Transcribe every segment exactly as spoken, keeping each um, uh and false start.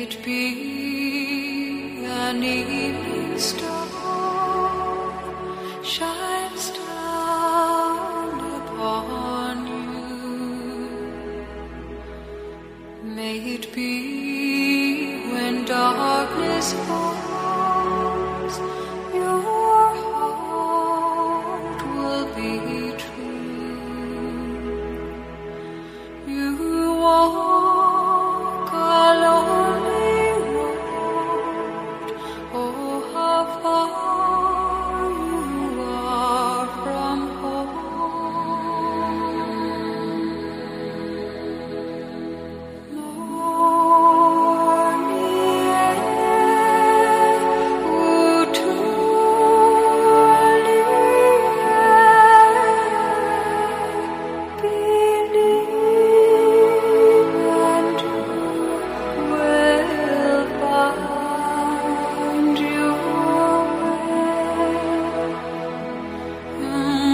it be an evening star shines down upon you. May it be when darkness falls, your heart will be true. You walk a lonely road, oh how far you are from home. Morning air, oh truly believe and will find your way.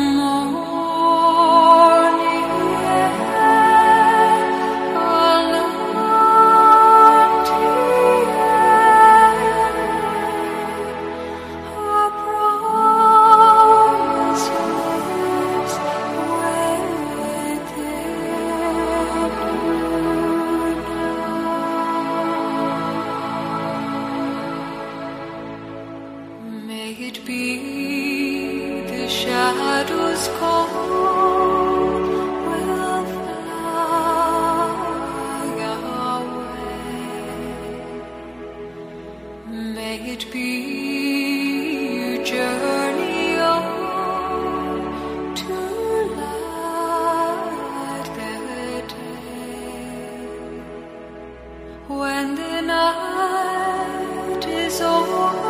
Morning air, a promise lives within you. May it be the shadows cold will fly away. May it be you journey on to light the day. When the night is over